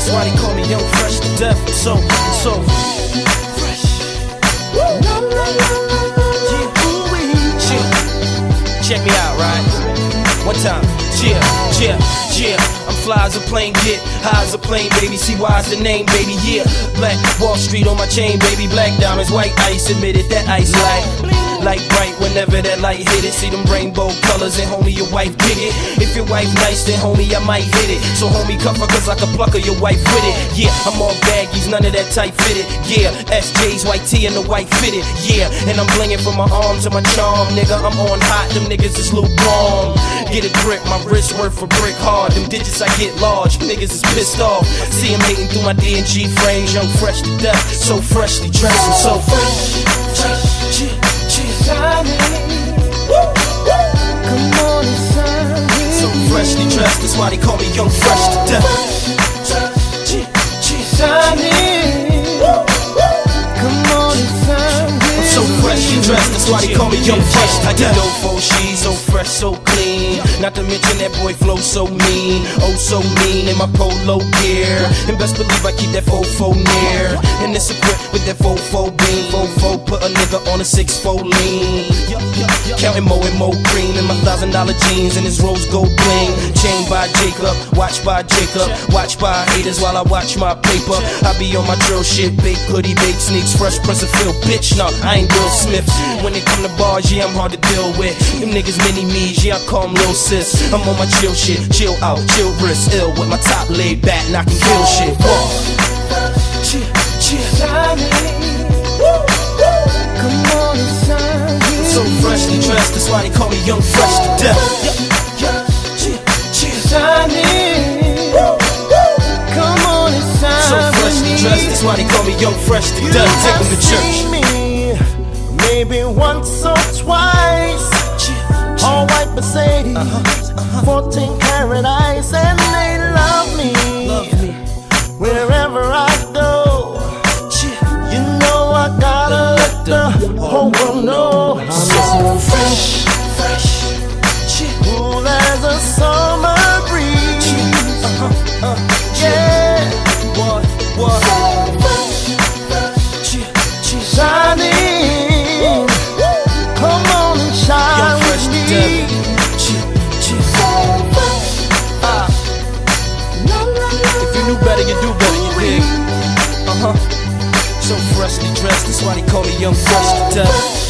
That's why they call me Young Fresh to Death. So fresh. Check me out, right? One time. Yeah. I'm fly as a plane, get high as a plane, baby. See why is the name, baby. Yeah. Black Wall Street on my chain, baby. Black diamonds, white ice. Admitted that ice like bright whenever that light hit it. See them rainbow colors and homie, your wife get it. If your wife nice, then homie, I might hit it. So homie, cuff her cause I can pluck her, your wife with it. Yeah, I'm all baggies, none of that tight fitted. Yeah, SJ's white tee and the white fitted. Yeah, and I'm blinging from my arm to my charm, nigga. I'm on hot, them niggas is lukewarm. Get a grip, my wrist work for brick hard. Them digits I get large, niggas is pissed off. See him hating through my D&G frames. Young Fresh to Death, so freshly dressed and so fresh. Shining. Come on and shine. So freshly dressed, that's why they call me Young Fresh to Death. Shining. Come on and shine. I'm so freshly dressed, that's why they call me Young Fresh to Death. Dope for she's so fresh, so clean. Not to mention that boy flow so mean. Oh, so mean in my polo gear. And best believe I keep that fofo near. And it's equipped with that fofo beam. Fofo put a nigga on a 6-4 lean. Counting more and more cream in my $1,000 jeans and his rose gold bling. Chained by Jacob, watched by Jacob, watched by haters while I watch my paper. I be on my drill shit, big hoodie, big sneaks, Fresh Prince of Phil, bitch. Nah, I ain't Will Smith. When it come to bars, yeah, I'm hard to deal with. Them niggas mini me's, yeah, I call them Lil Sis. I'm on my chill shit, chill out, chill wrist, ill with my top laid back, and I can kill shit. Shining. Come on and shine. So freshly dressed, that's why they call me Young Fresh to Death. Shining. Come on and shine. So freshly dressed, that's why they call me Young Fresh to Death. Take them to church. Me, maybe once or twice. All white Mercedes, 14 karat ice, and they love me. Wherever I go, you know I gotta let the whole world know. I'm so fresh, cool as a summer breeze. Yeah, what? Shining, come on and shine with me. If you knew better, you do better, you dig? So freshly dressed, that's why they call me Young Fresh to Death.